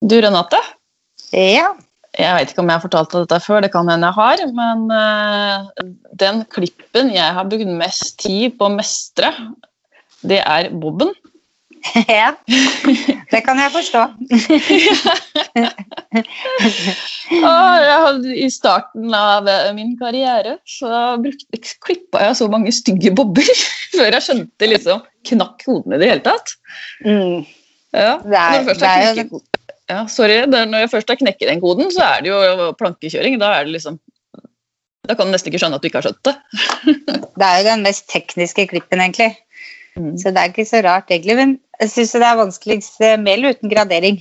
Du, Renate, Ja, jeg vet ikke om jeg har fortalt deg dette før, det kan hende jeg har, men den klippen jeg har brukt mest tid på å mestre, det er bobben. ja, det kan jeg forstå. I starten av min karriere så klippet jeg så mange stygge bobber før jeg skjønte liksom knakk koden i det hele tatt. Ja, når jeg først har knekket den koden, så er det jo plankekjøring. Da er det liksom, da kan du nesten ikke skjønne at du ikke har skjønt det. Det er jo den mest tekniske klippen egentlig. Så det er ikke så rart egentlig, men jeg synes det er vanskeligst med eller uten gradering.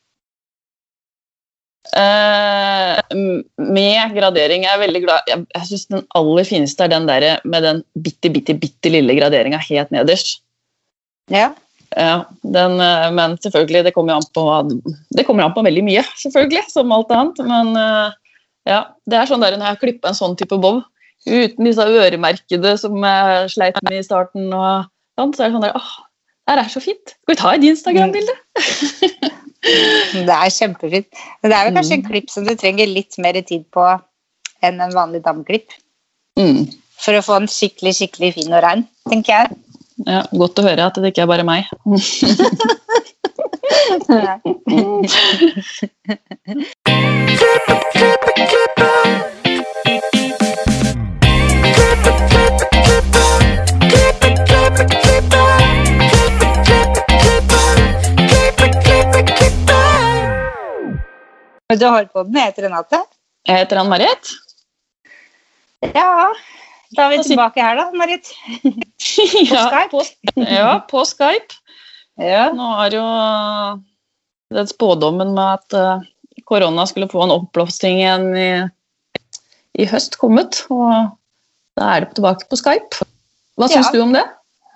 Med gradering er jeg veldig glad. Jeg synes den aller fineste er den der med den bitte lille graderingen helt nederst. Ja. Ja, men selvfølgelig, det kommer an på veldig mye, selvfølgelig, som alt annet. Men ja, det er sånn der når jeg klipper en sånn type bob, uten disse øremerkede som jeg sleit med i starten, og sånn, så er det sånn der, det er så fint. Skal vi ta et Instagram-bilde? Det er kjempefint. Men det er jo kanskje en klipp som du trenger litt mer tid på enn en vanlig dameklipp. For å få den skikkelig fin og ren, tenker jeg. Ja, godt å høre at det ikke er bare meg. Du har på den, jeg heter Renate. Jeg heter Ann-Marit. Ja, da er vi tilbake her da, Marit. På Skype. Ja. Nå har jo den spådommen med at korona skulle få en oppblåsning igjen i høst kommet, og da er det tilbake på Skype. Hva synes du om det?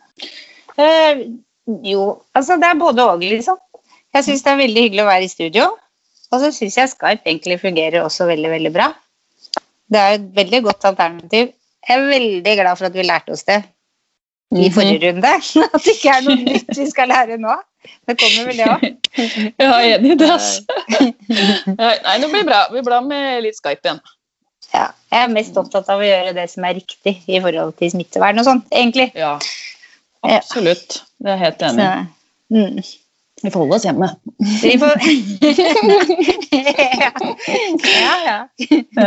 Jo, altså det er både og liksom. Jeg synes det er veldig hyggelig å være i studio, og så synes jeg Skype egentlig fungerer også veldig bra. Det er et veldig godt alternativ. Jeg er veldig glad for at vi lærte oss det i forrige runde. At det ikke er noe nytt vi skal lære nå. Det kommer vel det også. Jeg er enig i det, altså. Nei, det blir bra. Det blir bra med litt Skype igjen. Ja, jeg er mest opptatt av å gjøre det som er riktig i forhold til smittevern og sånt, egentlig. Ja, absolutt. Det er jeg helt enig. Vi får holde oss hjemme. Vi får... Ja.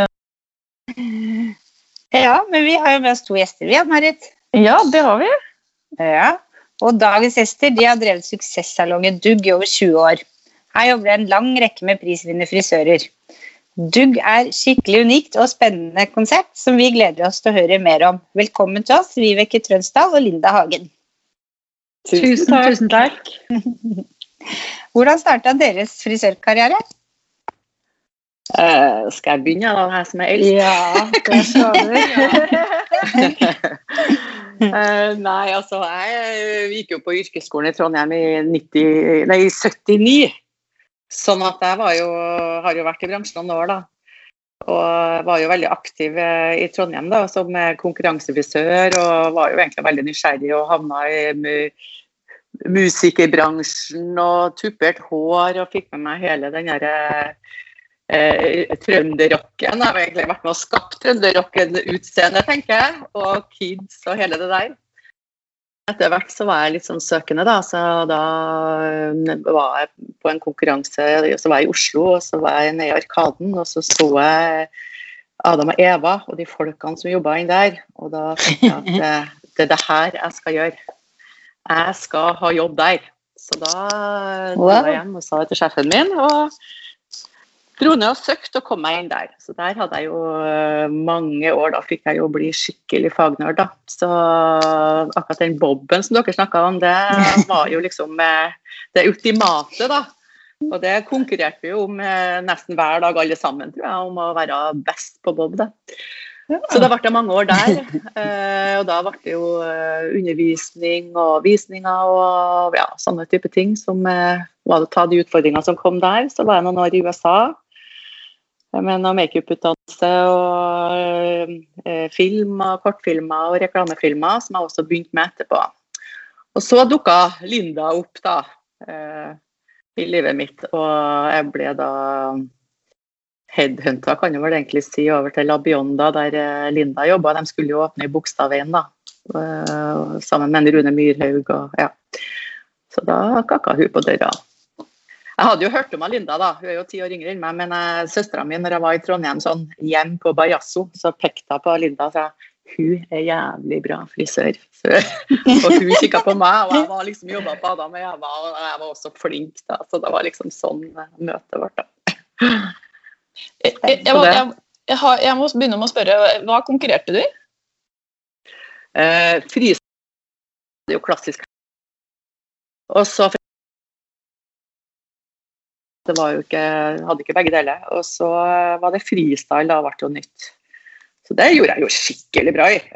Ja, men vi har jo med oss 2 gjester, vi, Marit. Ja, det har vi. Ja, og dagens gjester, de har drevet suksessalongen Dugg i over 20 år. Her jobber det en lang rekke med prisvinnende frisører. Dugg er skikkelig unikt og spennende konsept, som vi gleder oss til å høre mer om. Velkommen til oss, Vibeke Trønsdal og Linda Hagen. Tusen takk. Hvordan startet deres frisørkarriere? Skal jeg begynne da, her som er eldst? Ja, det skal du. Nei, altså, jeg gikk jo på yrkesskolen i Trondheim i 79. Sånn at jeg har jo vært i bransjen noen år da. Og var jo veldig aktiv i Trondheim da, som konkurransefrisør, og var jo egentlig veldig nysgjerrig og havnet i musikerbransjen og tuppert hår, og fikk med meg hele den der trønderrocken. Jeg har egentlig vært med å skape trønderrocken utseende, tenker jeg, og kids og hele det der. Etter hvert så var jeg litt sånn søkende da, så da var jeg på en konkurranse, så var jeg i Oslo, og så var jeg nede i Arkaden, og så jeg Adam og Eva og de folkene som jobbet inn der, og da tenkte jeg at det er det her jeg skal gjøre. Jeg skal ha jobb der. Så da dro jeg hjem og sa det til sjefen min, og dro ned og søkte og kom meg inn der. Så der hadde jeg jo mange år, da fikk jeg jo bli skikkelig fagnørd da. Så akkurat den bobben som dere snakket om, det var jo liksom det ultimate da. Og det konkurrerte vi jo om nesten hver dag alle sammen, tror jeg, om å være best på bob da. Så det ble mange år der, og da ble det jo undervisning og visninger og ja, sånne type ting som var det å ta de utfordringene som kom der. Så var jeg noen år i USA med noe make-up-utdannelse og film, kortfilmer og reklamefilmer som jeg også begynte med etterpå. Og så dukket Linda opp da, i livet mitt, og jeg ble da headhunta, kan jeg vel egentlig si, over til La Bionda, der Linda jobbet. De skulle jo åpne i Bogstadveien da, sammen med Rune Myrhaug, og ja. Så da kakket hun på døra. Jeg hadde jo hørt om Linda da, hun jo 10 år yngre enn meg, men søsteren min, når jeg var i Trondheim sånn, hjem på Bajasso, så pekte jeg på Linda og sa, hun jævlig bra frisør. Og hun kikket på meg, og jeg var liksom jobbet på Adam og Eva, og jeg var også flink da, så det var liksom sånn møtet vårt da. Jeg må begynne med å spørre, hva konkurrerte du i? Frisør er jo klassisk. Og så det var jo ikke, hadde ikke begge deler, og så var det freestyle, da ble det jo nytt. Så det gjorde jeg jo skikkelig bra i.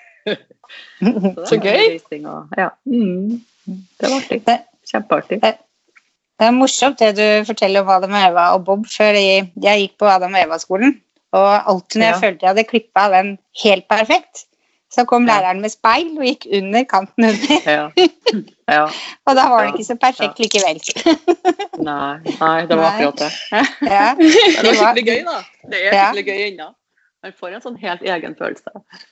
Så gøy! Ja. Det var artig. Kjempeartig. Det morsomt det du forteller om Adam og Eva og Bob, før jeg gikk på Adam og Eva-skolen, og alltid når jeg følte jeg hadde klippet den helt perfekt, så kom læreren med speil og gikk under kanten under. Ja. Og da var det ikke så perfekt likevel. Nei, det var akkurat det. Ja. Det var skikkelig gøy da. Det skikkelig gøy ennå. Man får en sånn helt egen følelse.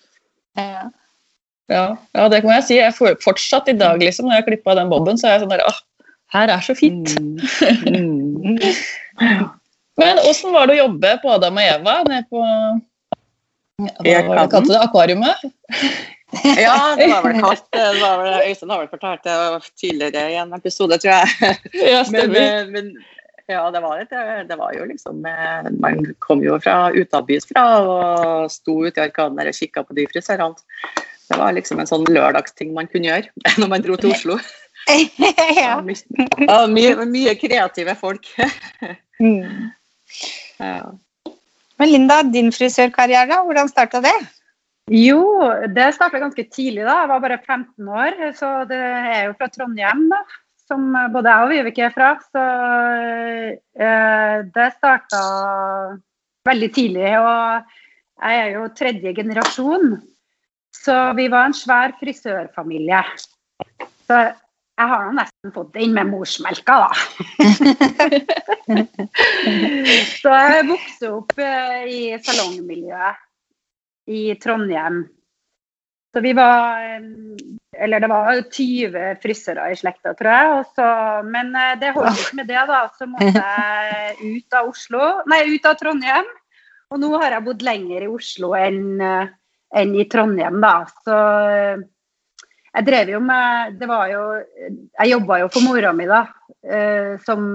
Ja, det kan jeg si. Jeg får fortsatt i dag, liksom, når jeg klippet den bobben, så er jeg sånn der, her er så fint. Men hvordan var det å jobbe på Adam og Eva, nede på... Hva var det kalte det? Akvariumet? Ja, det var vel kalt. Øystein har vel fortalt det tidligere i en episode, tror jeg. Ja, stemmer. Men ja, det var jo liksom, man kom jo fra utenbys fra og sto ute i arkaden der og kikket på de frisørene. Det var liksom en sånn lørdagsting man kunne gjøre når man dro til Oslo. Ja. Mye kreative folk. Ja. Men Linda, din frisørkarriere, hvordan startet det? Jo, det startet ganske tidlig da. Jeg var bare 15 år, så det er jo fra Trondheim da, som både jeg og Vibeke er fra. Så det startet veldig tidlig, og jeg er jo 3. generasjon. Så vi var en svær frisørfamilie. Så jeg har nesten fått det inn med morsmelka da. Så jeg vokste opp i salongmiljøet i Trondheim. Så vi var, eller det var 20 frisører i slekta, tror jeg. Men det holdt ikke med det da, så måtte jeg ut av Trondheim. Og nå har jeg bodd lenger i Oslo enn i Trondheim da. Så... Jeg drev jo med, jeg jobbet jo for mora mi da, som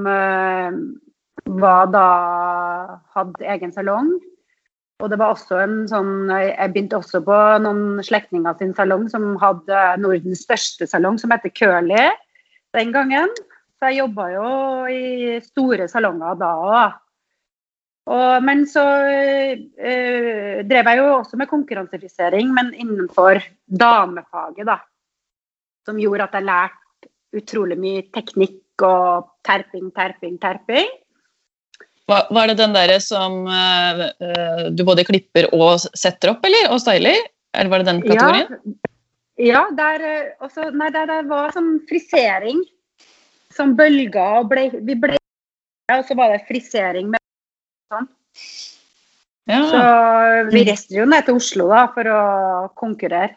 hadde egen salong. Og det var også jeg begynte også på noen slektninger sin salong som hadde Nordens største salong, som heter Curly den gangen. Så jeg jobbet jo i store salonger da også. Men så drev jeg jo også med konkurransefrisering, men innenfor damefaget da. Som gjorde at jeg lærte utrolig mye teknikk og terping. Var det den der som du både klipper og setter opp, eller? Og styler? Eller var det den kategorien? Ja, det var sånn frisering. Som bølger, og og så var det frisering med sånn. Ja. Så vi reiste jo ned til Oslo da, for å konkurrere.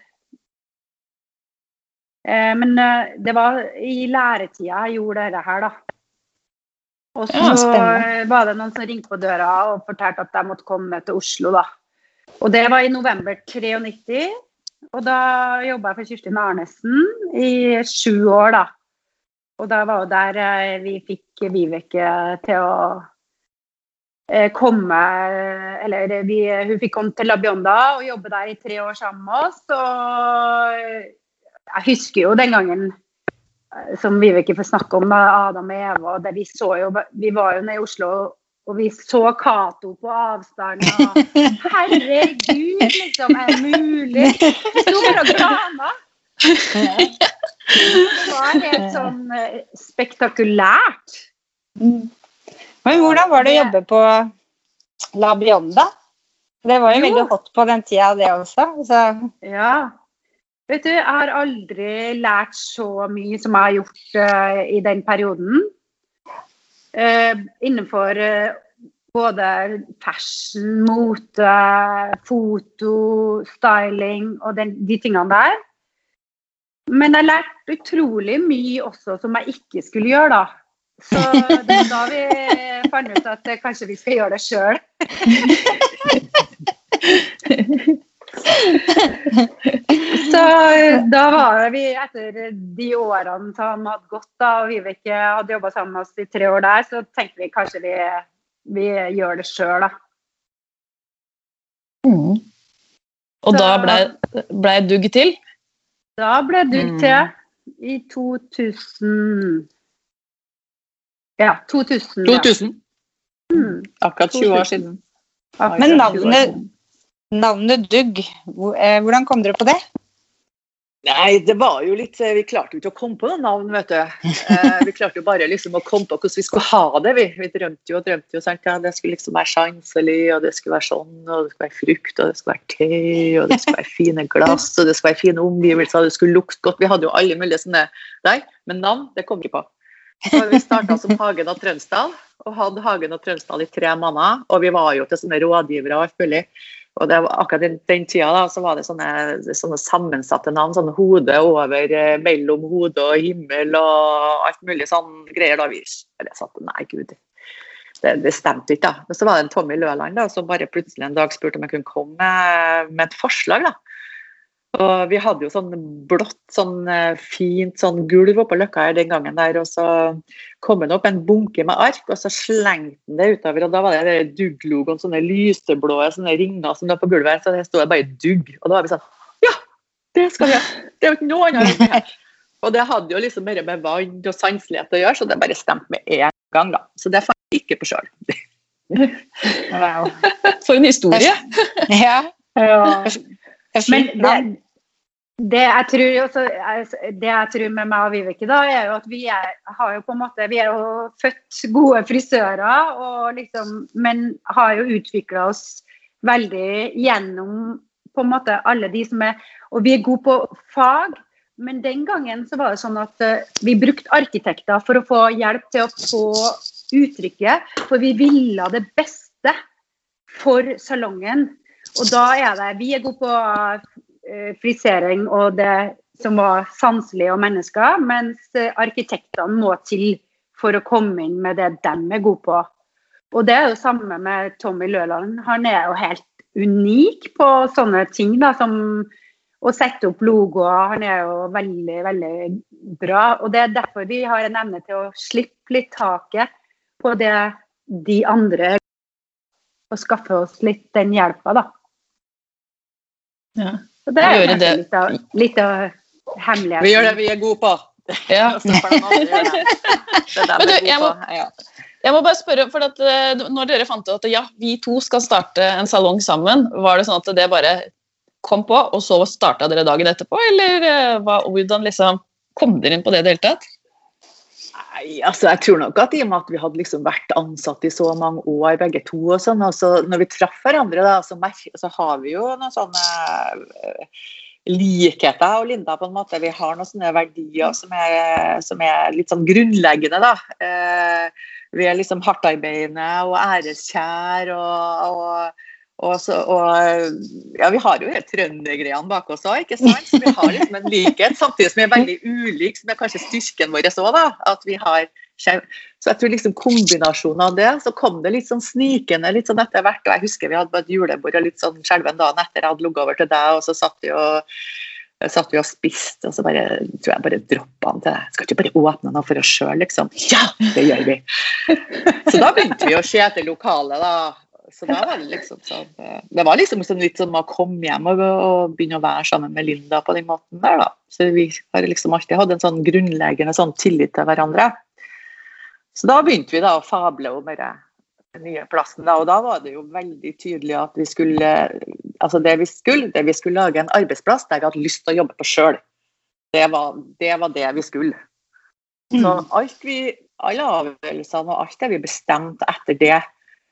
Men det var i læretida jeg gjorde det her da. Og så var det noen som ringte på døra og fortalte at jeg måtte komme til Oslo da. Og det var i november 93, og da jobbet jeg for Kirstin Arnesen i 7 år da. Og da var det der vi fikk Vibeke til å komme, eller hun fikk komme til La Bionda og jobbe der i 3 år sammen med oss, og jeg husker jo den gangen, som Vibeke får snakke om, Adam og Eva, og vi var jo nede i Oslo, og vi så Kato på avstand, og herregud, liksom, er det mulig? Vi sto bare og grana. Det var helt sånn spektakulært. Men hvordan var det å jobbe på La Bionda? Det var jo veldig hot på den tida, det også. Så. Ja. Vet du, jeg har aldri lært så mye som jeg har gjort i den perioden. innenfor både fashion, mote, foto, styling og de tingene der. Men jeg lærte utrolig mye også som jeg ikke skulle gjøre da. Så det var da vi fant ut at kanskje vi skal gjøre det selv. Så da var vi etter de årene som hadde gått da, og Vibeke hadde jobbet sammen med oss i 3 år der, så tenkte vi kanskje vi gjør det selv da. Og da ble Dugg til? Da ble Dugg til i 2000. Ja, 2000. 2000. Akkurat 20 år siden. Men navnet Dugg, hvordan kom dere på det? Nei, det var jo litt, vi klarte jo ikke å komme på noen navn, vet du. Vi klarte jo bare liksom å komme på hvordan vi skulle ha det. Vi drømte jo, sant? Ja, det skulle liksom være sjanselig, og det skulle være sånn, og det skulle være frukt, og det skulle være te, og det skulle være fine glass, og det skulle være fine omgivelser, og det skulle lukte godt. Vi hadde jo alle mulige sånne der, men navn, det kom vi på. Så vi startet som Hagen og Trønsdal, og hadde Hagen og Trønsdal i 3 måneder, og vi var jo til sånne rådgivere og alt mulig. Og det var akkurat den tida da, så var det sånne sammensatte navn, sånne hode over, mellom hode og himmel og alt mulig sånn greier da. Vi satt, nei Gud, det stemte ikke da. Men så var det en Tommy Løland da, som bare plutselig en dag spurte om jeg kunne komme med et forslag da. Og vi hadde jo sånn blått, sånn fint sånn gulv oppe på Løkka her den gangen der, og så kom han opp en bunke med ark, og så slengte han det utover, og da var det Dugg-logoen, sånne lyseblå, sånne ringer som var på gulvet, så det stod bare Dugg, og da var vi sånn, ja, det skal vi ha, det er jo ikke noe annet. Og det hadde jo liksom mer med vann og sanselighet å gjøre, så det bare stemte med en gang da, så det fant jeg ikke på selv. Wow. For en historie. Ja. Men det jeg tror med meg og Vibeke da, er jo at vi har jo på en måte, vi jo født gode frisører, og liksom, men har jo utviklet oss veldig gjennom på en måte alle de som og vi gode på fag, men den gangen så var det sånn at vi brukte arkitekter for å få hjelp til å få uttrykket, for vi ville det beste for salongen. Og da vi gode på frisering og det som var sanselig og mennesker, mens arkitektene må til for å komme inn med det de gode på. Og det jo samme med Tommy Løland. Han jo helt unik på sånne ting da, som å sette opp logoer. Han jo veldig, veldig bra. Og det derfor vi har en evne til å slippe litt taket på det de andre og skaffe oss litt den hjelpa da. Ja. Så det litt av hemmelighet. Vi gjør det vi gode på. Ja. Men du, jeg må bare spørre, for at når dere fant ut at ja, vi to skal starte en salong sammen, var det sånn at det bare kom på, og så startet dere dagen etterpå, eller hvordan liksom kom dere inn på det hele tatt? Nei, altså jeg tror nok at i og med at vi hadde liksom vært ansatt i så mange år begge to og sånn, altså når vi traff hverandre da, så har vi jo noen sånne likheter og Linda på en måte, vi har noen sånne verdier som litt sånn grunnleggende da, vi liksom hardtarbeidende og æreskjær ja, vi har jo helt trøndergreiene bak oss også, ikke sant? Så vi har liksom en likhet, samtidig som vi veldig ulik, som kanskje styrken vår også da, at vi har, så jeg tror liksom kombinasjonen av det, så kom det litt sånn snikende, litt sånn etter hvert, og jeg husker vi hadde bare et julebord og litt sånn skjelven dagen etter, jeg hadde logget over til deg, og så satt vi og spist, og så tror jeg bare droppet han til deg, skal ikke bare åpne noe for oss selv, liksom? Ja, det gjør vi! Så da begynte vi å se etter lokalet da, så da var det liksom sånn, det var liksom litt sånn å komme hjem og begynne å være sammen med Linda på den måten der da. Så vi har liksom alltid hatt en sånn grunnleggende sånn tillit til hverandre. Så da begynte vi da å fable om den nye plassen da, og da var det jo veldig tydelig at vi skulle, altså det vi skulle lage en arbeidsplass der vi hadde lyst til å jobbe på selv. Det var det vi skulle. Så alle avgjørelsene og alt det vi bestemte etter det,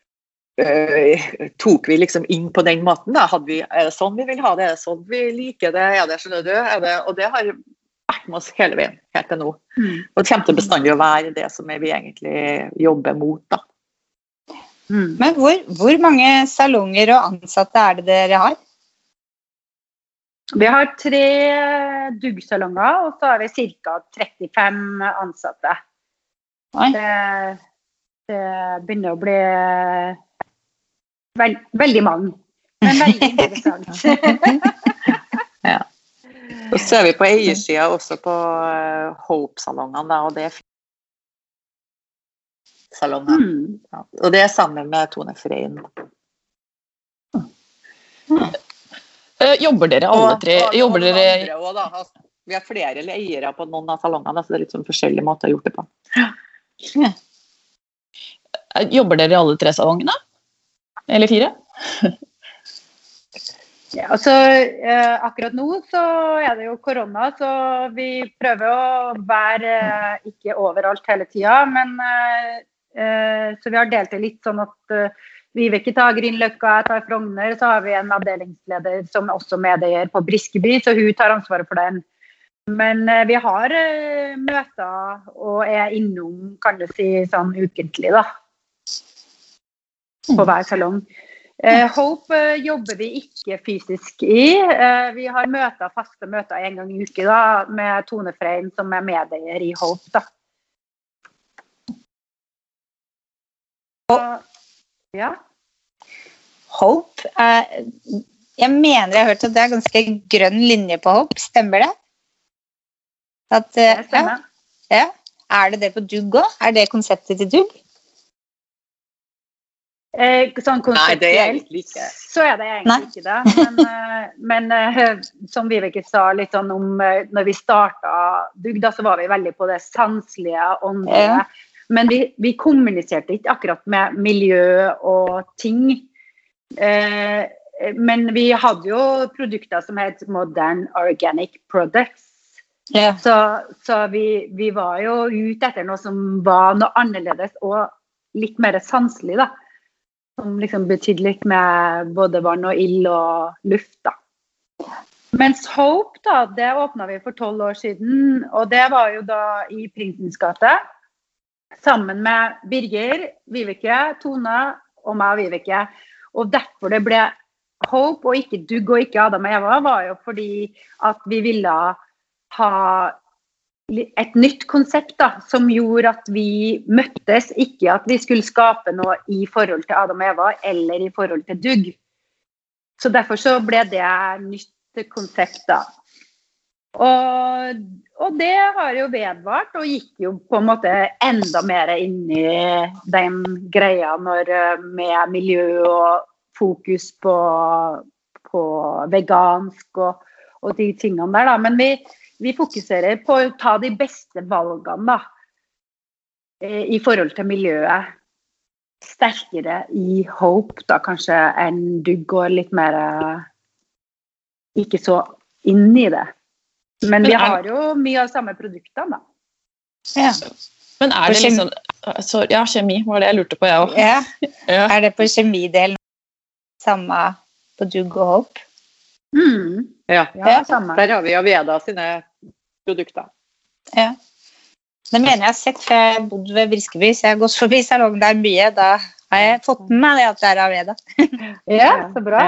tok vi liksom inn på den måten da, det sånn vi vil ha det, det sånn vi liker det, det skjønner du, og det har vært vært med oss hele veien, helt til nå. Og det kommer til bestandig å være det som vi egentlig jobber mot, da. Men hvor mange salonger og ansatte er det dere har? Vi har 3 duggsalonger, og så har vi ca. 35 ansatte. Det begynner å bli veldig mange, men veldig interessant. Ja. Og så vi på eiersiden også på Hope-salongene, da, og det salongen. Ja. Og det sammen med Tone Frein. Jobber dere alle 3? Jobber dere... Også, da. Vi har flere eiere på noen av salongene, så det er litt sånn forskjellige måter å gjøre det på. Ja. Jobber dere i alle 3 salongene? Eller 4? Ja, altså, akkurat nå så det jo korona, så vi prøver å være ikke overalt hele tiden, men så vi har delt det litt sånn at Vibeke tar Grünerløkka, jeg tar Frogner, så har vi en avdelingsleder som også medeier på Briskeby, så hun tar ansvaret for den. Men vi har møter og innom, kan du si, sånn ukentlig da, på hver salong. Hope jobber vi ikke fysisk i. Vi har faste møter en gang i uke da, med Tone Frein som medeier i Hope da. Ja. Hope, jeg mener jeg har hørt at det ganske grønn linje på Hope, stemmer det? Det stemmer. Ja. Det på Dugg også? Det konseptet til Dugg? Sånn konseptuelt så det egentlig ikke det, men som Vibeke sa litt sånn om når vi startet Dugg da, så var vi veldig på det sanselige, åndelige, men vi kommuniserte ikke akkurat med miljø og ting, men vi hadde jo produkter som het Modern Organic Products, så vi var jo ute etter noe som var noe annerledes og litt mer sanselig da, som liksom betydde litt med både vann og ild og luft da. Mens Hope da, det åpnet vi for 12 år siden, og det var jo da i Prinsens gate, sammen med Birger, Vibeke, Tone og meg og Vibeke. Og derfor det ble Hope og ikke Dugg og ikke Adam og Eva, var jo fordi at vi ville ha et nytt konsept da, som gjorde at vi møttes, ikke at vi skulle skape noe i forhold til Adam og Eva eller i forhold til Dugg. Så derfor så ble det nytt konsept da. Og det har jo vedvart og gikk jo på en måte enda mer inn i den greia med miljø og fokus på vegansk og de tingene der da. Men vi fokuserer på å ta de beste valgene da, i forhold til miljøet. Sterkere i Hope da, kanskje enn Dugg går litt mer ikke så inn i det. Men vi har jo mye av samme produktene da. Ja. Men det liksom... Ja, kjemi var det jeg lurte på, jeg også. Ja. Det på kjemidelen samme på Dugg og Hope? Ja, samme. Der har vi Aveda sine produkter. Ja. Det mener jeg har sett, for jeg har bodd ved Briskeby, så jeg har gått forbi salongen der mye. Da har jeg fått med meg at det Aveda. Ja, så bra.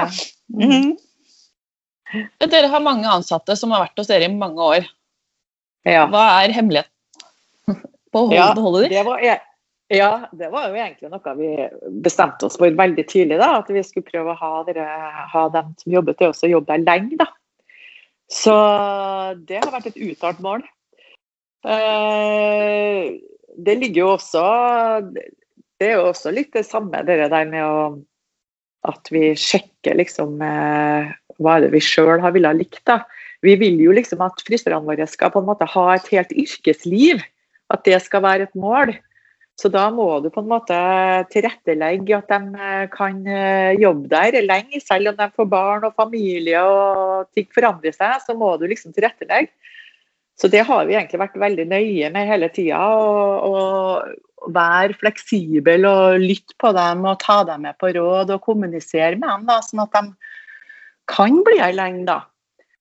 Dere har mange ansatte som har vært hos dere i mange år. Ja. Hva hemmeligheten på å beholde de? Det var jo egentlig noe vi bestemte oss for veldig tidlig da, at vi skulle prøve å ha dem som jobbet til oss og jobbe der lenge da. Så det har vært et uttalt mål. Det ligger jo også, det jo også litt det samme det der med at vi sjekker liksom hva det vi selv har villet likt da. Vi vil jo liksom at frisørene våre skal på en måte ha et helt yrkesliv, at det skal være et mål. Så da må du på en måte tilrettelegge at de kan jobbe der lenge, selv om de får barn og familie og ting forandrer seg, så må du liksom tilrettelegge. Så det har vi egentlig vært veldig nøye med hele tiden, og være fleksibel og lytte på dem og ta dem med på råd og kommunisere med dem da, sånn at de kan bli her lenge da.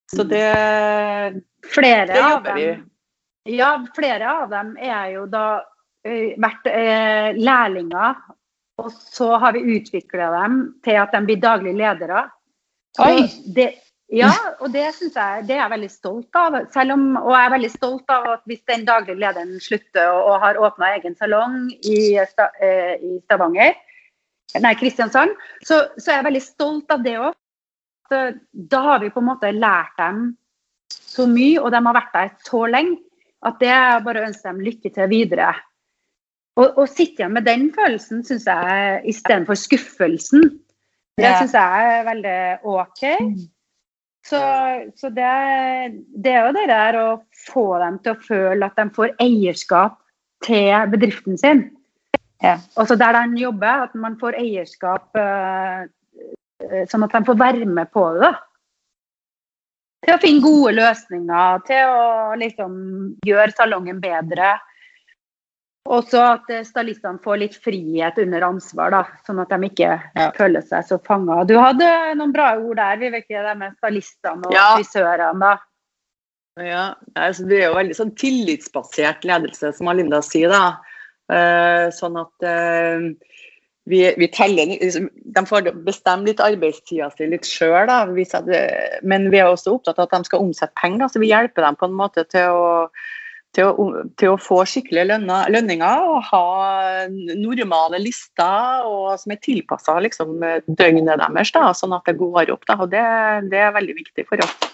Så det Flere av jobber vi. dem, ja, flere av dem er jo da vært lærlinger, og så har vi utviklet dem til at de blir daglige ledere. Oi! Ja, og det synes jeg, det er jeg veldig stolt av. Og jeg er veldig stolt av at hvis den daglige lederen slutter og har åpnet egen salong i Stavanger, nei, Kristiansand, så er jeg veldig stolt av det også. Da har vi på en måte lært dem så mye, og de har vært der så lenge, at det er bare å ønske dem lykke til videre. Og sitte igjen med den følelsen, synes jeg, i stedet for skuffelsen, det synes jeg er veldig ok. Så det er jo det der å få dem til å føle at de får eierskap til bedriften sin. Ja. Også der de jobber, at man får eierskap sånn at de får være med på det. Til å finne gode løsninger, til å liksom gjøre salongen bedre. Og så at stylistene får litt frihet under ansvar, da, sånn at de ikke føler seg så fanget. Du hadde noen bra ord der, vi vet ikke det med stylistene og frisørene da. Ja, altså, det er jo veldig sånn tillitsbasert ledelse, som Alinda sier da. Sånn at vi teller, de får bestemme litt arbeidstida si litt selv da, men vi er også opptatt av at de skal omsette penger, så vi hjelper dem på en måte til å få skikkelige lønninger og ha normale lister som er tilpasset liksom, døgnet deres, da, sånn at det går opp. Da, og det er veldig viktig for oss.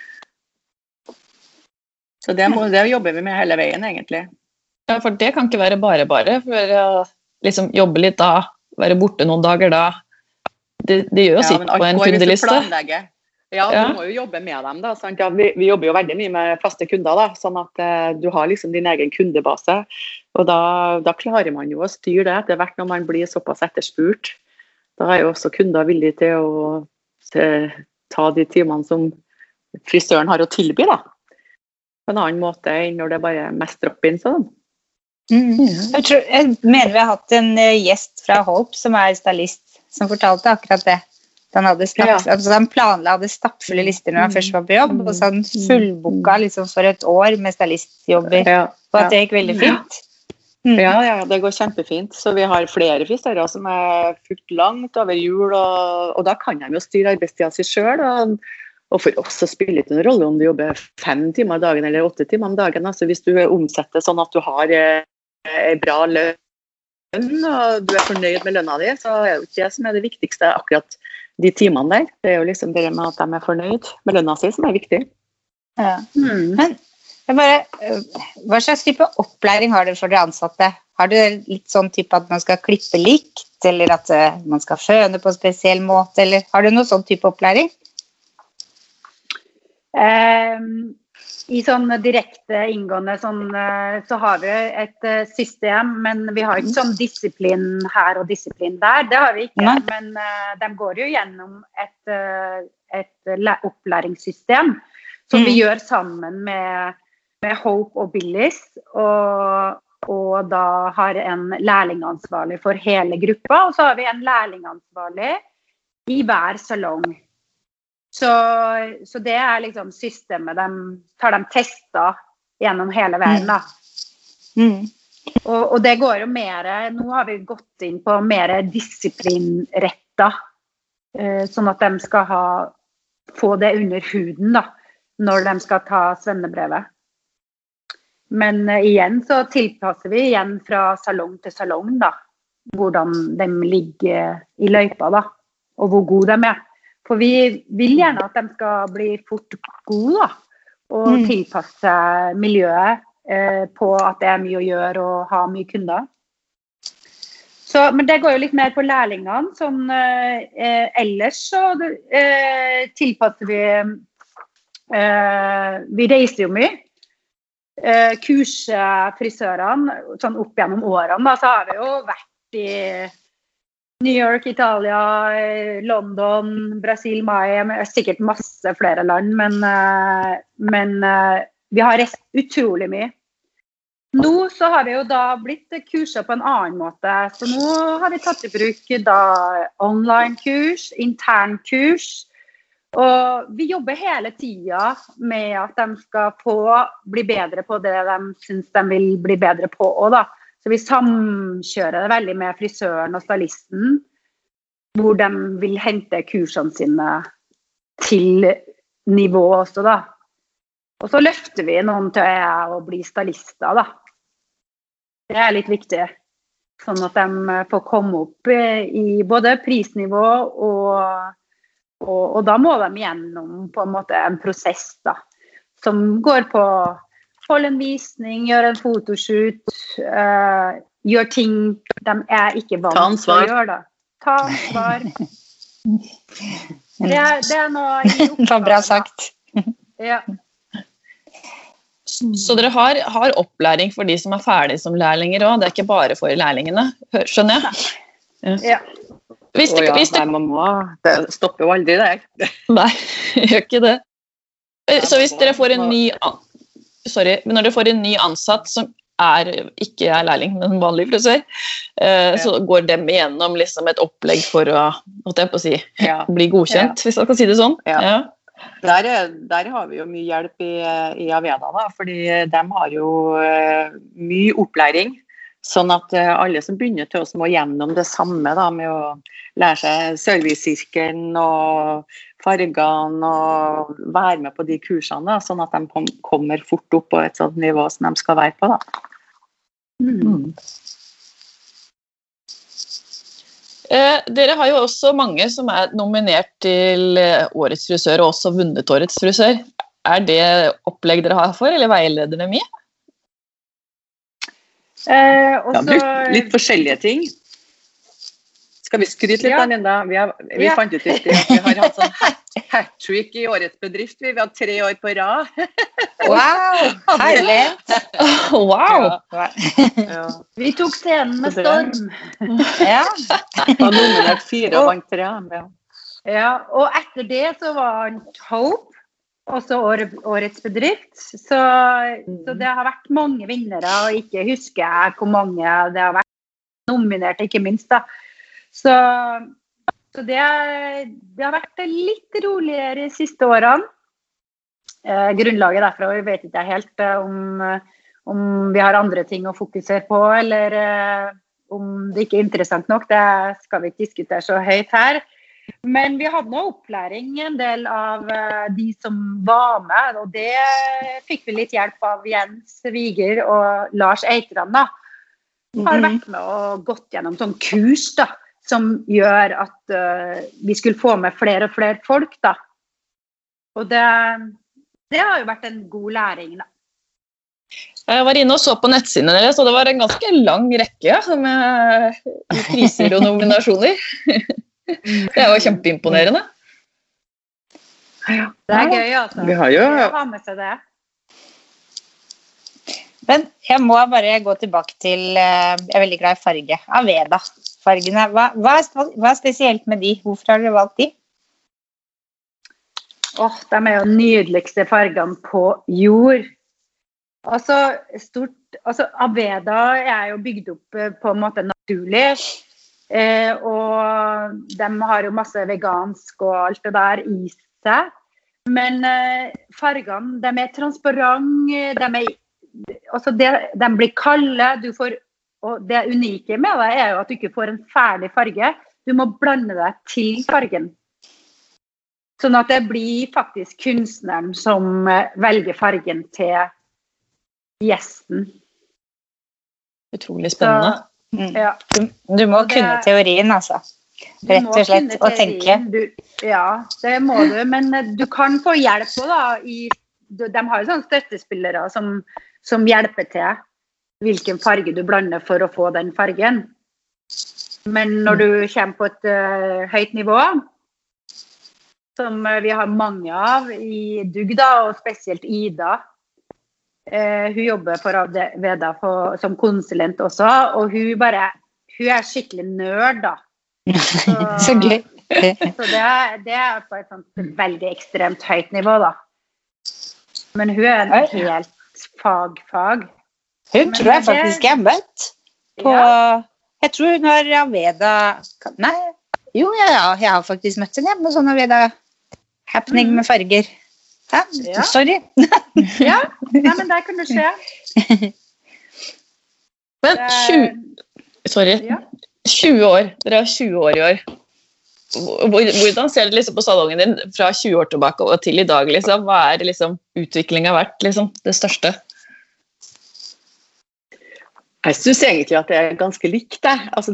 Så det jobber vi med hele veien, egentlig. Ja, for det kan ikke være bare. For å liksom, jobbe litt da, være borte noen dager da, det gjør å sitte på en kundeliste. Ja, du må jo jobbe med dem da, sant? Ja, vi jobber jo veldig mye med faste kunder da, sånn at du har liksom din egen kundebase, og da klarer man jo å styre det etter hvert når man blir såpass etterspurt. Da er jo også kunder villige til å ta de timene som frisøren har å tilby da, på en annen måte enn når det bare er mest drop-in sånn. Jeg mener vi har hatt en gjest fra Hope som er stylist, som fortalte akkurat det. Han hadde stappfulle lister når han først var på jobb, og så han fullboka liksom for et år med stylistjobber, og at det gikk veldig fint. Ja, det går kjempefint. Så vi har flere frisører som er fullt langt over jul, og da kan de jo styre arbeidstida si selv, og for oss så spiller det ikke noen rolle om du jobber 5 timer dagen eller 8 timer om dagen. Altså hvis du omsetter sånn at du har en bra lønn, og du er fornøyd med lønna di, så er det ikke det som er det viktigste akkurat de timene der. Det er jo liksom det med at de er fornøyd med lønna si som er viktig. Ja. Men hva slags type opplæring har dere for dere ansatte? Har du litt sånn type at man skal klippe likt, eller at man skal føne på en spesiell måte, eller har du noen sånn type opplæring? I sånn direkte inngående så har vi et system, men vi har ikke sånn disiplin her og disiplin der, det har vi ikke, men de går jo gjennom et opplæringssystem som vi gjør sammen med Hope og Billis, og da har en lærlingansvarlig for hele gruppa, og så har vi en lærlingansvarlig i hver salong. Så det er liksom systemet, tar de tester gjennom hele verden da. Og det går jo mer, nå har vi gått inn på mer disiplinretta, sånn at de skal få det under huden da, når de skal ta svennebrevet. Men igjen så tilpasser vi igjen fra salong til salong da, hvordan de ligger i løypa da, og hvor gode de er. For vi vil gjerne at de skal bli fort gode da, og tilpasse miljøet på at det er mye å gjøre og ha mye kunder. Men det går jo litt mer på lærlingene, sånn ellers så tilpasser vi reiser jo mye, kurser frisørene, sånn opp gjennom årene da, så har vi jo vært i New York, Italia, London, Brasil, Miami, sikkert masse flere land, men vi har reist utrolig mye. Nå så har vi jo da blitt kurset på en annen måte, så nå har vi tatt i bruk da online-kurs, intern-kurs, Og vi jobber hele tiden med at de skal bli bedre på det de synes de vil bli bedre på også, da. Så vi samkjører det veldig med frisøren og stylisten, hvor de vil hente kursene sine til nivå også, da. Og så løfter vi noen til å bli stylister, da. Det er litt viktig, sånn at de får komme opp i både prisnivå og da må de gjennom på en måte en prosess da, som går på holde en visning, gjøre en fotoshoot, gjøre ting de ikke vant til å gjøre da. Ta ansvar. Det er noe i oppgaven. Det var bra sagt. Ja. Så dere har opplæring for de som ferdige som lærlinger også, det ikke bare for lærlingene, skjønner jeg? Ja. Hvis det stopper jo aldri der. Nei, gjør ikke det. Så hvis dere får en ny når dere får en ny ansatt som ikke er lærling, men en vanlig frisør, så går dem igjennom liksom et opplegg for å bli godkjent, hvis jeg kan si det sånn. Ja. Der har vi jo mye hjelp i Aveda da, fordi de har jo mye opplæring, sånn at alle som begynner til oss må gjennom det samme da, med å lære seg servicesirkelen og fargene og være med på de kursene da, sånn at de kommer fort opp på et sånt nivå som de skal være på da. Dere har jo også mange som nominert til Årets frisør og også vunnet Årets frisør. Det opplegg dere har for, eller veileder dere mye? Litt forskjellige ting. Skal vi skryte litt av Linda? Vi fant ut at vi har hatt sånn hat-trick i Årets bedrift. Vi har 3 år på rad. Wow, herlig! Wow! Ja. Vi tok scenen med storm. Ja. Og nominert 4 og vant 3. Ja, og etter det så vant Hope, også Årets bedrift. Så det har vært mange vinnere, og ikke husker jeg hvor mange det har vært nominert, ikke minst da. Så det har vært litt roligere de siste årene. Grunnlaget derfra, vi vet ikke helt om vi har andre ting å fokusere på, eller om det ikke er interessant nok, det skal vi ikke diskutere så høyt her. Men vi hadde noe opplæring, en del av de som var med, og det fikk vi litt hjelp av Jens Viger og Lars Eitram da. Har vært med og gått gjennom sånn kurs da, som gjør at vi skulle få med flere og flere folk da. Og det har jo vært en god læring da. Jeg var inne og så på nettsiden deres, og det var en ganske lang rekke med priser og nominasjoner. Det var kjempeimponerende. Ja, det er gøy altså. Vi har jo å ha med seg det. Men jeg må bare gå tilbake til, jeg er veldig glad i farge, Aveda. Fargene, hva er spesielt med de? Hvorfor har dere valgt de? De er jo nydeligste fargene på jord. Aveda er jo bygd opp på en måte naturlig, og de har jo masse vegansk og alt det der i seg. Men fargene, de er transparente, de blir kalde, og det unike med det er jo at du ikke får en ferdig farge, du må blande deg til fargen. Sånn at det blir faktisk kunstneren som velger fargen til gjesten. Utrolig spennende. Ja. Du må kunne teorien altså, rett og slett, og tenke. Ja, det må du, men du kan få hjelp også da, de har jo sånne støttespillere som hjelper til hvilken farge du blander for å få den fargen. Men når du kommer på et høyt nivå, som vi har mange av i Dugda, og spesielt Ida, hun jobber for Aveda som konsulent også, og hun er skikkelig nørd da. Så gøy. Så det er på et sånt veldig ekstremt høyt nivå da. Men hun er en helt fag. Hun tror jeg faktisk jeg har møtt på, jeg tror når Aveda, jeg har faktisk møtt henne med sånn Aveda Happening med farger. Ja. Sorry. Ja, nei, men det kan det skje. Men 20 år, dere har 20 år i år. Hvordan ser du liksom på salongen din fra 20 år tilbake og til i dag? Liksom? Hva liksom utviklingen vært liksom, det største? Jeg synes egentlig at det ganske likt det. Altså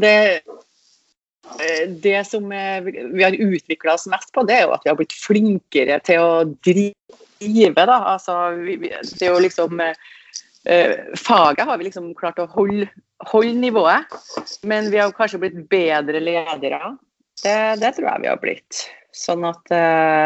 det som vi har utviklet oss mest på, det jo at vi har blitt flinkere til å drive da. Altså, det jo liksom faget har vi liksom klart å holde nivået, men vi har kanskje blitt bedre ledere. Det tror jeg vi har blitt. Sånn at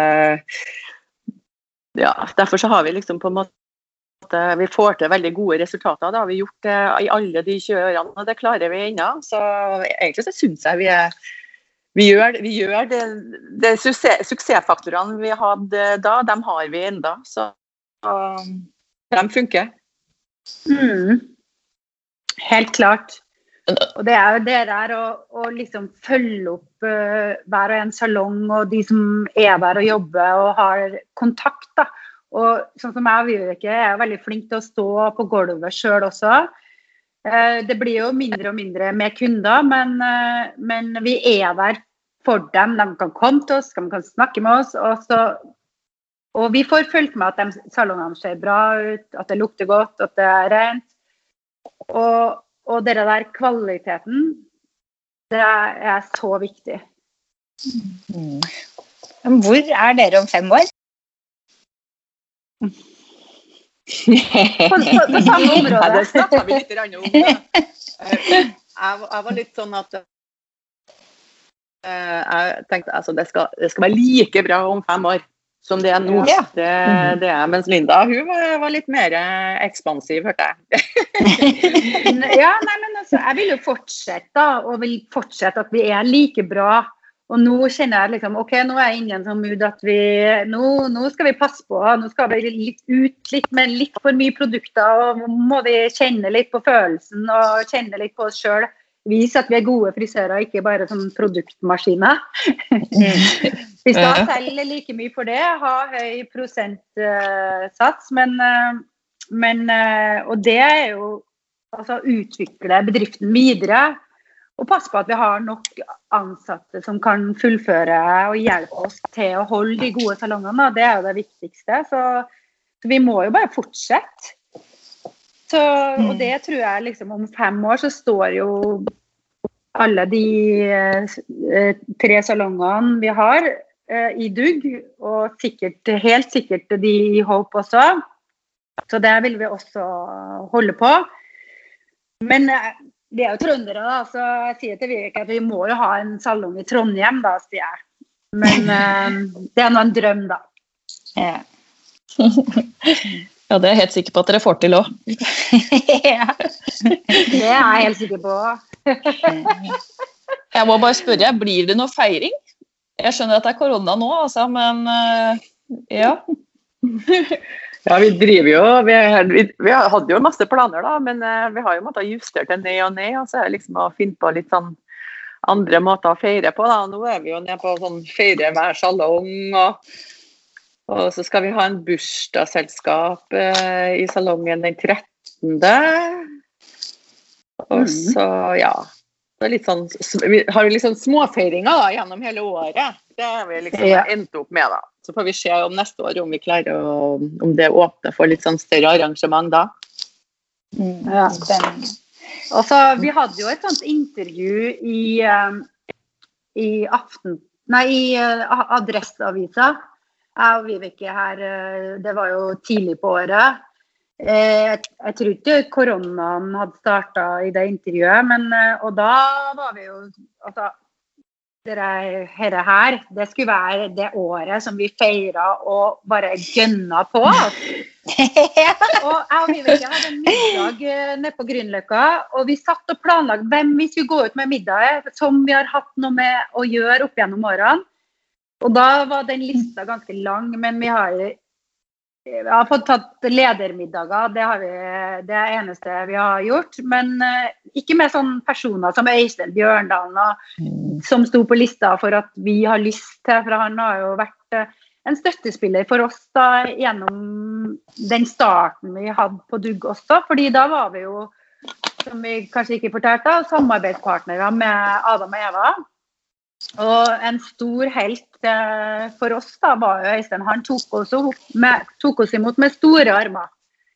ja, derfor så har vi liksom på en måte vi får til veldig gode resultater. Det har vi gjort i alle de 20 årene, og det klarer vi ennå. Så egentlig så synes jeg vi gjør det suksessfaktorene vi hadde da, dem har vi enda. Så de funker. Helt klart. Og det jo det der å liksom følge opp hver og en salong, og de som der og jobber og har kontakt da. Og sånn som jeg og Vibeke veldig flink til å stå på gulvet selv også. Det blir jo mindre og mindre med kunder, men vi der for dem. De kan komme til oss, de kan snakke med oss, og vi får følt med at de salongene ser bra ut, at det lukter godt, at det rent. Og det der kvaliteten, det så viktig. Hvor dere om 5 år? På samme område. Ja, det snakket vi litt om det. Jeg var litt sånn at jeg tenkte altså, det skal være like bra om 5 år som det nå. Ja. Det mens Linda, hun var litt mer ekspansiv, hørte jeg. Ja, nei, men altså, jeg vil jo fortsette da, og vil fortsette at vi like bra. Og nå kjenner jeg liksom, ok, nå jeg inne i en sånn mood at nå skal vi passe på, nå skal vi ut litt med litt for mye produkter, og nå må vi kjenne litt på følelsen, og kjenne litt på oss selv. Vise at vi gode frisører, ikke bare sånn produktmaskiner. Vi skal selge like mye for det, ha høy prosentsats, og det jo altså, utvikle bedriften videre, og passe på at vi har nok ansatte som kan fullføre og hjelpe oss til å holde de gode salongene. Det jo det viktigste, så vi må jo bare fortsette. Og det tror jeg liksom om 5 år så står jo alle de 3 salongene vi har i dugg, og helt sikkert de i Hope også. Så det vil vi også holde på. Men vi jo trøndere da, så jeg sier til Vibeke at vi må jo ha en salong i Trondheim da, sier jeg. Men det nå en drøm da. Ja. Ja, det jeg helt sikker på at dere får til også. Ja, det jeg helt sikker på. Jeg må bare spørre, blir det noe feiring? Jeg skjønner at det korona nå, altså, men ja. Ja, vi driver jo, vi hadde jo masse planer da, men vi har jo måttet justere til ned og ned, og så liksom å finne på litt sånn andre måter å feire på da. Nå vi jo nede på sånn feire hver salong, og så skal vi ha en bursdagsselskap i salongen den 13. Og så, ja, det litt sånn, vi har jo liksom småfeiringer da, gjennom hele året. Det vi liksom endt opp med da. Så får vi se om neste år om vi klarer om det åpner for litt sånn større arrangement da. Ja, spennende. Og så, vi hadde jo et sånt intervju i Adresseavisa. Jeg og Vibeke her, det var jo tidlig på året. Jeg tror ikke koronaen hadde startet i det intervjuet, og da var vi jo, altså, dette her, det skulle være det året som vi feiret og bare gønnet på. Og jeg og Vibeke hadde en middag nede på Grünerløkka, og vi satt og planlagde hvem vi skulle gå ut med middag, som vi har hatt noe med å gjøre opp gjennom årene. Og da var den lista ganske lang, men vi har fått tatt ledermiddager, det eneste vi har gjort, men ikke med sånne personer som Øystein Bjørndalen, som sto på lista for at vi har lyst til, for han har jo vært en støttespiller for oss da, gjennom den starten vi hadde på Dugg også, fordi da var vi jo, som vi kanskje ikke fortalte, samarbeidspartnere med Adam og Eva. Og en stor helt for oss da var jo Øystein, han tok oss imot med store armer.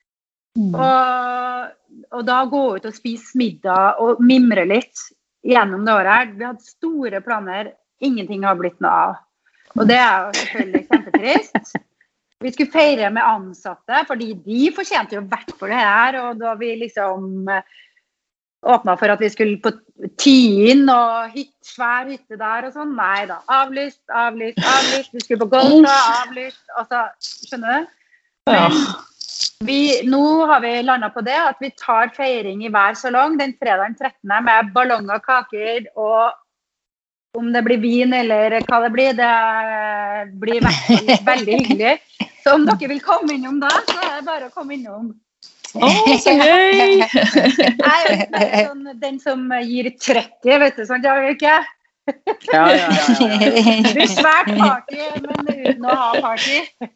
Og da gå ut og spise middag og mimre litt gjennom det året her. Vi hadde store planer, ingenting har blitt noe av. Og det er jo selvfølgelig kjempetrist. Vi skulle feire med ansatte, fordi de fortjente jo hvert for det her, og da vi liksom åpnet for at vi skulle på Tyen og svær hytte der og sånn. Nei da, avlyst. Vi skulle på Golfa, avlyst. Altså, skjønner du? Men nå har vi landet på det, at vi tar feiring i hver salong den fredagen 13. med ballonger, kaker, og om det blir vin eller hva det blir veldig, veldig hyggelig. Så om dere vil komme innom da, så er det bare å komme innom. Så gøy! Sånn, den som gir trekket, vet du, sånn, jeg vet ikke. Ja. Det blir svært party, men uten å ha party.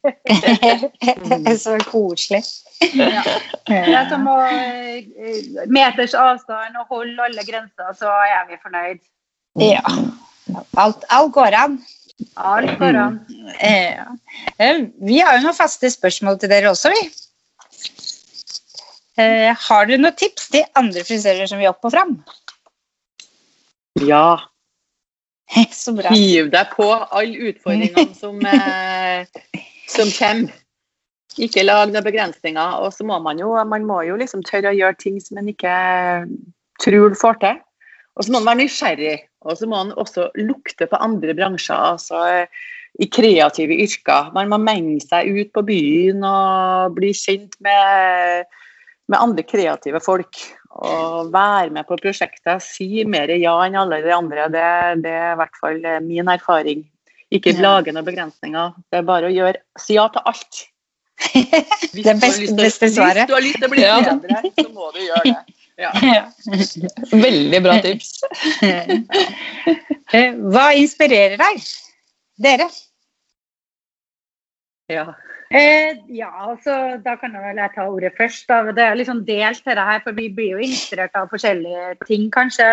Så koselig. Ja. Det er som å meters avstand og holde alle grenser, så er vi fornøyd. Ja, alt går an. Alt går an. Vi har jo noen faste spørsmål til dere også, vi. Har du noen tips til andre frisører som vil opp og frem? Ja. Så bra. Hiv deg på alle utfordringene som kommer. Ikke lag noen begrensninger, og så må man må jo liksom tørre å gjøre ting som man ikke tror du får til. Og så må man være nysgjerrig, og så må man også lukte på andre bransjer, altså i kreative yrker. Man må menge seg ut på byen og bli kjent med andre kreative folk, og være med på prosjektet, si mer ja enn alle de andre, det er i hvert fall min erfaring. Ikke lage noen begrensninger, det er bare å si ja til alt. Det beste svaret. Hvis du har lyst til å bli bedre, så må du gjøre det. Ja. Veldig bra tips. Hva inspirerer deg? Dere? Ja. Altså, da kan jeg ta ordet først. Da. Det er liksom delt til det her, for vi blir jo inspirert av forskjellige ting, kanskje.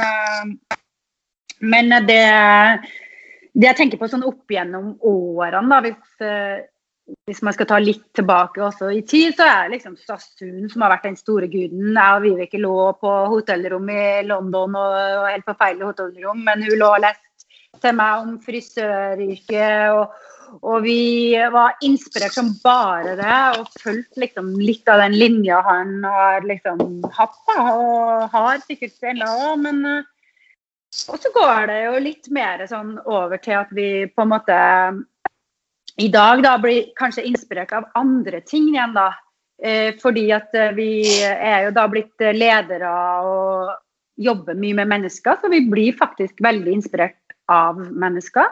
Men det jeg tenker på sånn opp gjennom årene, da, hvis man skal ta litt tilbake også i tid, så er det liksom Sassoon som har vært den store guden. Jeg og Vibeke lå på hotellrom i London, og helt forferdelig hotellrom, men hun lå og leste til meg om frisøryrket, og vi var inspirert som bare det, og følte liksom litt av den linja han har liksom hatt, og har sikkert enda også, men og så går det jo litt mer sånn over til at vi på en måte i dag da blir kanskje inspirert av andre ting igjen da, fordi at vi er jo da blitt ledere og jobber mye med mennesker, så vi blir faktisk veldig inspirert av mennesker.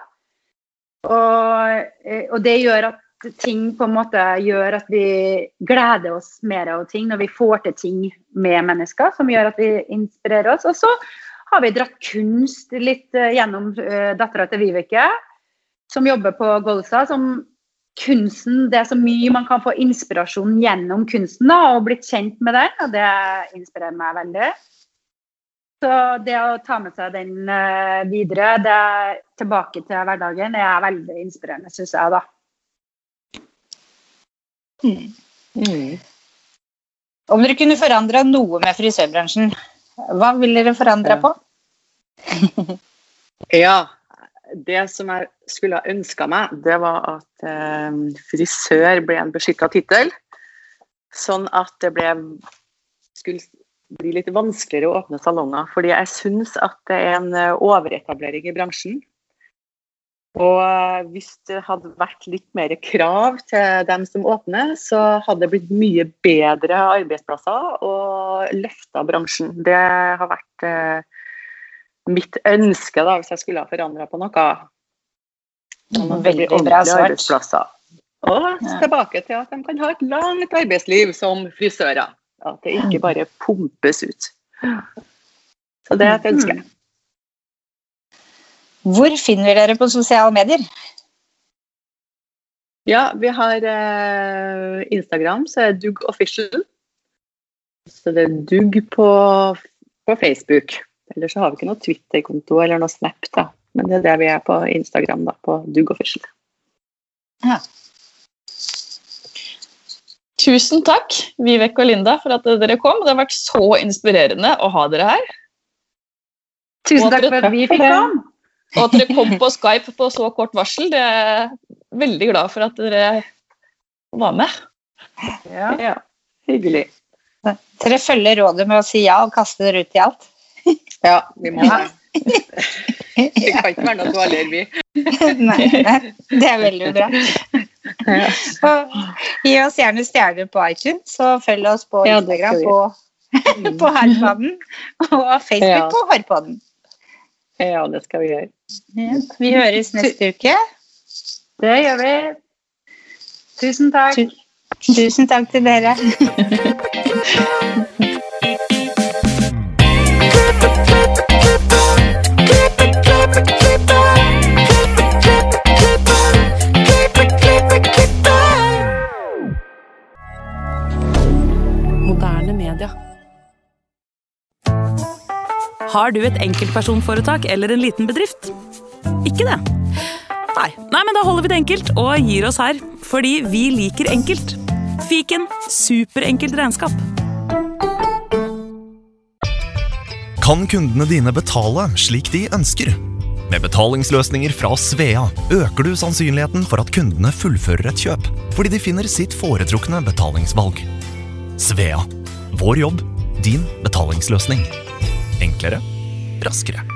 Og det gjør at ting på en måte gjør at vi gleder oss mer av ting når vi får til ting med mennesker, som gjør at vi inspirerer oss. Og så har vi dratt kunst litt gjennom datteren til Vibeke, som jobber på Golsa, som kunsten, det er så mye man kan få inspirasjon gjennom kunsten da, og blitt kjent med den, og det inspirerer meg veldig. Så det å ta med seg den videre, det tilbake til hverdagen, det er veldig inspirerende, synes jeg da. Om dere kunne forandre noe med frisørbransjen, hva vil dere forandre på? Ja, det som jeg skulle ha ønsket meg, det var at frisør ble en beskyttet titel, sånn at det skulle bli litt vanskeligere å åpne salonger, fordi jeg synes at det er en overetablering i bransjen. Og hvis det hadde vært litt mer krav til dem som åpner, så hadde det blitt mye bedre arbeidsplasser og løftet bransjen. Det har vært mitt ønske da, hvis jeg skulle ha forandret på noe. Veldig bra svart. Og tilbake til at de kan ha et langt arbeidsliv som frisører. At det ikke bare pumpes ut. Så det er et ønske. Hvor finner dere på sosiale medier? Ja, vi har Instagram, så er Dugg Official. Så det er Dugg på Facebook. Eller så har vi ikke noe Twitter-konto eller noe Snap, da. Men det er det vi er på Instagram, da, på Dugg Official. Ja. Tusen takk, Vivek og Linda, for at dere kom. Det har vært så inspirerende å ha dere her. Tusen takk for at vi fikk komme. Og at dere kom på Skype på så kort varsel. Det er jeg veldig glad for at dere var med. Ja, hyggelig. Dere følger rådet med å si ja og kaste dere ut i alt. Ja, vi må det. Det kan ikke være noe dårligere, vi. Nei, det er veldig bra. Og gi oss gjerne stjerner på iTunes, så følg oss på Instagram på Harpodden, og Facebook på Harpodden. Ja, det skal vi gjøre. Ja, vi høres neste uke. Det gjør vi. Tusen takk. Tusen takk til dere. Moderne media. Har du et enkeltpersonforetak eller en liten bedrift? Ikke det? Nei, men da holder vi det enkelt og gir oss her, fordi vi liker enkelt. Fiken, superenkelt regnskap. Kan kundene dine betale slik de ønsker? Med betalingsløsninger fra Svea øker du sannsynligheten for at kundene fullfører et kjøp, fordi de finner sitt foretrukne betalingsvalg. Svea. Vår jobb, din betalingsløsning. Enklere, raskere.